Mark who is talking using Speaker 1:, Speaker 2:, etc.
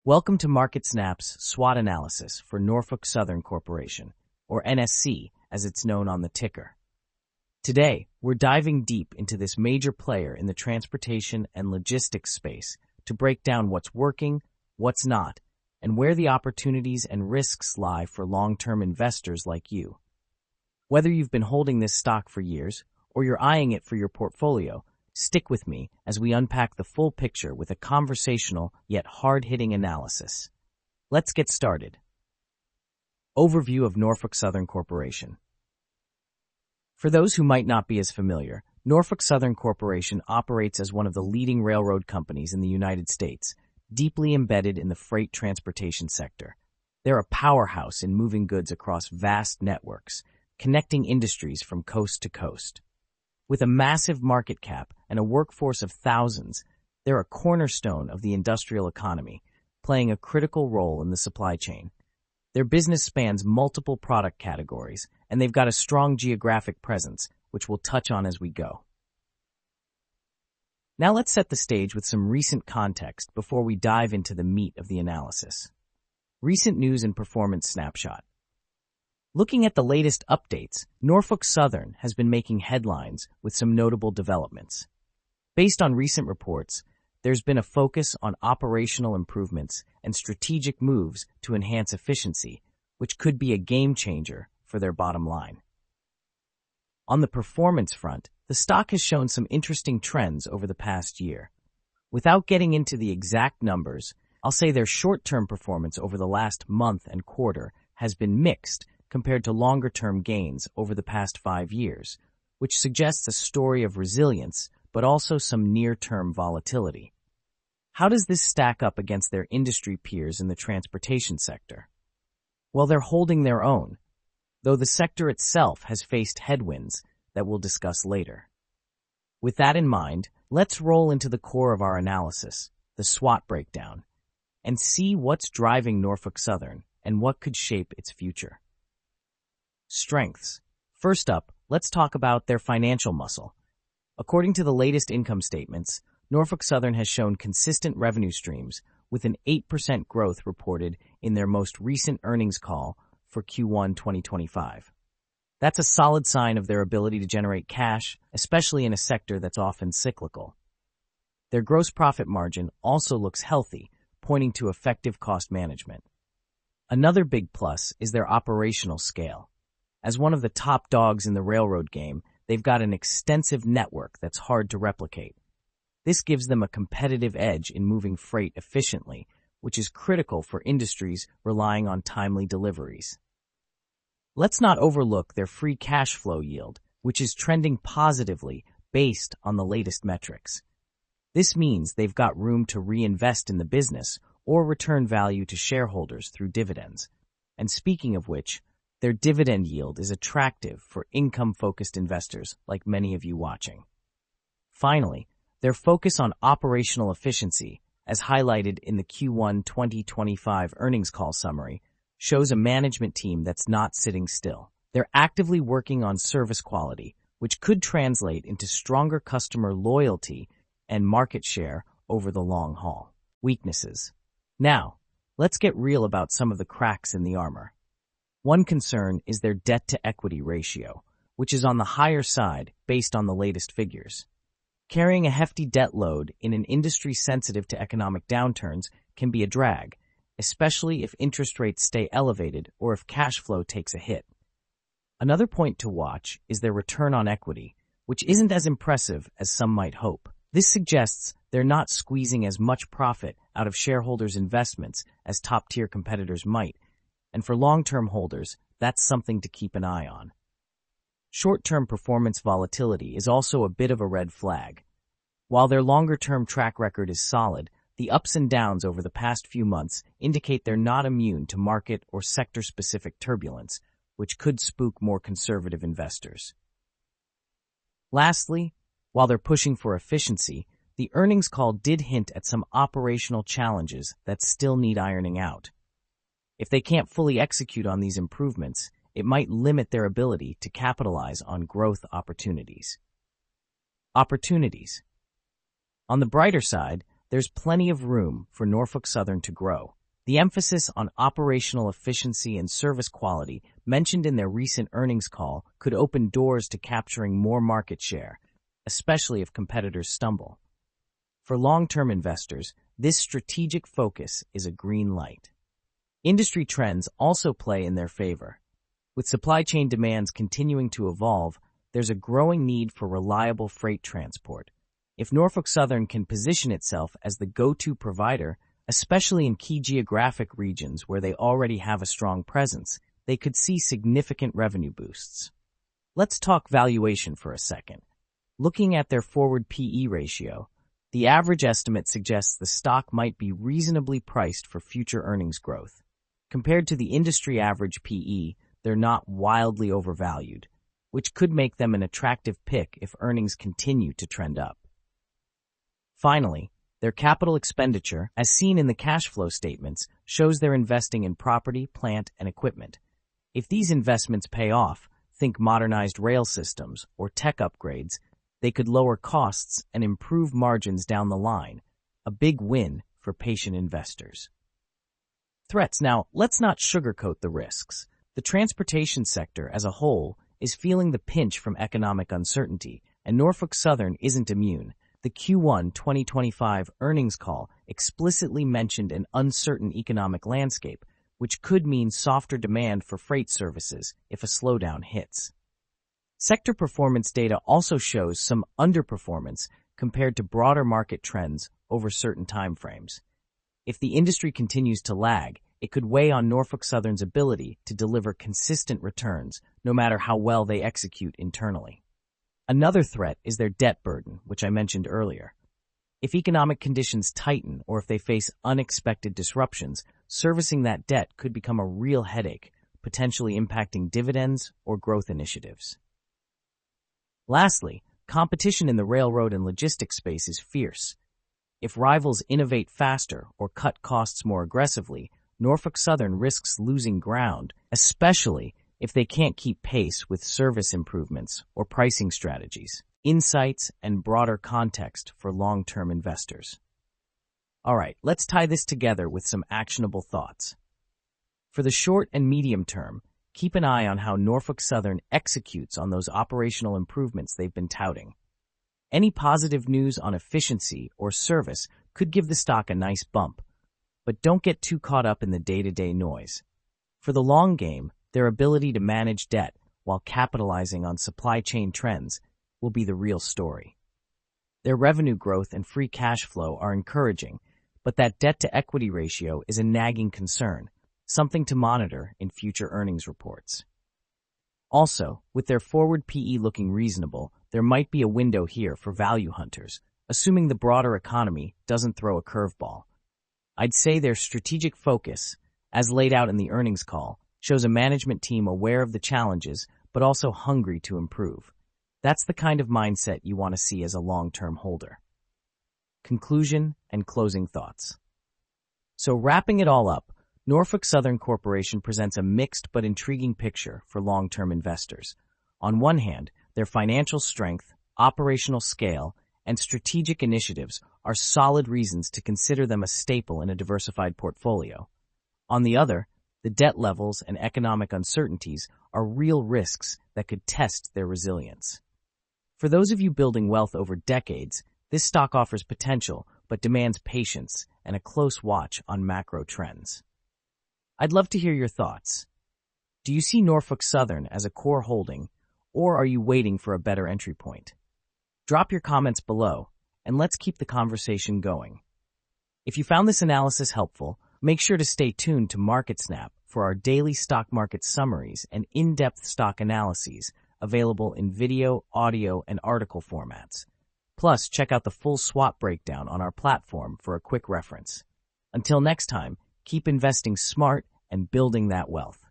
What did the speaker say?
Speaker 1: Welcome to MarketSnap's SWOT analysis for Norfolk Southern Corporation, or NSC as it's known on the ticker. Today, we're diving deep into this major player in the transportation and logistics space to break down what's working, what's not, and where the opportunities and risks lie for long-term investors like you. Whether you've been holding this stock for years or you're eyeing it for your portfolio, stick with me as we unpack the full picture with a conversational yet hard-hitting analysis. Let's get started. Overview of Norfolk Southern Corporation. For those who might not be as familiar, Norfolk Southern Corporation operates as one of the leading railroad companies in the United States, deeply embedded in the freight transportation sector. They're a powerhouse in moving goods across vast networks, connecting industries from coast to coast. With a massive market cap and a workforce of thousands, they're a cornerstone of the industrial economy, playing a critical role in the supply chain. Their business spans multiple product categories, and they've got a strong geographic presence, which we'll touch on as we go. Now let's set the stage with some recent context before we dive into the meat of the analysis. Recent news and performance snapshot. Looking at the latest updates, Norfolk Southern has been making headlines with some notable developments. Based on recent reports, there's been a focus on operational improvements and strategic moves to enhance efficiency, which could be a game changer for their bottom line. On the performance front, the stock has shown some interesting trends over the past year. Without getting into the exact numbers, I'll say their short-term performance over the last month and quarter has been mixed compared to longer-term gains over the past 5 years, which suggests a story of resilience, but also some near-term volatility. How does this stack up against their industry peers in the transportation sector? Well, they're holding their own, though the sector itself has faced headwinds that we'll discuss later. With that in mind, let's roll into the core of our analysis, the SWOT breakdown, and see what's driving Norfolk Southern and what could shape its future. Strengths. First up, let's talk about their financial muscle. According to the latest income statements, Norfolk Southern has shown consistent revenue streams with an 8% growth reported in their most recent earnings call for Q1 2025. That's a solid sign of their ability to generate cash, especially in a sector that's often cyclical. Their gross profit margin also looks healthy, pointing to effective cost management. Another big plus is their operational scale. As one of the top dogs in the railroad game, they've got an extensive network that's hard to replicate. This gives them a competitive edge in moving freight efficiently, which is critical for industries relying on timely deliveries. Let's not overlook their free cash flow yield, which is trending positively based on the latest metrics. This means they've got room to reinvest in the business or return value to shareholders through dividends. And speaking of which, their dividend yield is attractive for income-focused investors like many of you watching. Finally, their focus on operational efficiency, as highlighted in the Q1 2025 earnings call summary, shows a management team that's not sitting still. They're actively working on service quality, which could translate into stronger customer loyalty and market share over the long haul. Weaknesses. Now, let's get real about some of the cracks in the armor. One concern is their debt-to-equity ratio, which is on the higher side based on the latest figures. Carrying a hefty debt load in an industry sensitive to economic downturns can be a drag, especially if interest rates stay elevated or if cash flow takes a hit. Another point to watch is their return on equity, which isn't as impressive as some might hope. This suggests they're not squeezing as much profit out of shareholders' investments as top-tier competitors might, and for long-term holders, that's something to keep an eye on. Short-term performance volatility is also a bit of a red flag. While their longer-term track record is solid, the ups and downs over the past few months indicate they're not immune to market or sector-specific turbulence, which could spook more conservative investors. Lastly, while they're pushing for efficiency, the earnings call did hint at some operational challenges that still need ironing out. If they can't fully execute on these improvements, it might limit their ability to capitalize on growth opportunities. Opportunities. On the brighter side, there's plenty of room for Norfolk Southern to grow. The emphasis on operational efficiency and service quality mentioned in their recent earnings call could open doors to capturing more market share, especially if competitors stumble. For long-term investors, this strategic focus is a green light. Industry trends also play in their favor. With supply chain demands continuing to evolve, there's a growing need for reliable freight transport. If Norfolk Southern can position itself as the go-to provider, especially in key geographic regions where they already have a strong presence, they could see significant revenue boosts. Let's talk valuation for a second. Looking at their forward PE ratio, the average estimate suggests the stock might be reasonably priced for future earnings growth. Compared to the industry average PE, they're not wildly overvalued, which could make them an attractive pick if earnings continue to trend up. Finally, their capital expenditure, as seen in the cash flow statements, shows they're investing in property, plant, and equipment. If these investments pay off, think modernized rail systems or tech upgrades, they could lower costs and improve margins down the line, a big win for patient investors. Threats. Now, let's not sugarcoat the risks. The transportation sector as a whole is feeling the pinch from economic uncertainty, and Norfolk Southern isn't immune. The Q1 2025 earnings call explicitly mentioned an uncertain economic landscape, which could mean softer demand for freight services if a slowdown hits. Sector performance data also shows some underperformance compared to broader market trends over certain timeframes. If the industry continues to lag, it could weigh on Norfolk Southern's ability to deliver consistent returns, no matter how well they execute internally. Another threat is their debt burden, which I mentioned earlier. If economic conditions tighten or if they face unexpected disruptions, servicing that debt could become a real headache, potentially impacting dividends or growth initiatives. Lastly, competition in the railroad and logistics space is fierce. If rivals innovate faster or cut costs more aggressively, Norfolk Southern risks losing ground, especially if they can't keep pace with service improvements or pricing strategies. Insights and broader context for long-term investors. All right, let's tie this together with some actionable thoughts. For the short and medium term, keep an eye on how Norfolk Southern executes on those operational improvements they've been touting. Any positive news on efficiency or service could give the stock a nice bump, but don't get too caught up in the day-to-day noise. For the long game, their ability to manage debt while capitalizing on supply chain trends will be the real story. Their revenue growth and free cash flow are encouraging, but that debt-to-equity ratio is a nagging concern, something to monitor in future earnings reports. Also, with their forward PE looking reasonable, there might be a window here for value hunters, assuming the broader economy doesn't throw a curveball. I'd say their strategic focus, as laid out in the earnings call, shows a management team aware of the challenges but also hungry to improve. That's the kind of mindset you want to see as a long-term holder. Conclusion and closing thoughts. So wrapping it all up, Norfolk Southern Corporation presents a mixed but intriguing picture for long-term investors. On one hand, their financial strength, operational scale, and strategic initiatives are solid reasons to consider them a staple in a diversified portfolio. On the other, the debt levels and economic uncertainties are real risks that could test their resilience. For those of you building wealth over decades, this stock offers potential but demands patience and a close watch on macro trends. I'd love to hear your thoughts. Do you see Norfolk Southern as a core holding, or are you waiting for a better entry point? Drop your comments below, and let's keep the conversation going. If you found this analysis helpful, make sure to stay tuned to MarketSnap for our daily stock market summaries and in-depth stock analyses available in video, audio, and article formats. Plus, check out the full swap breakdown on our platform for a quick reference. Until next time, keep investing smart and building that wealth.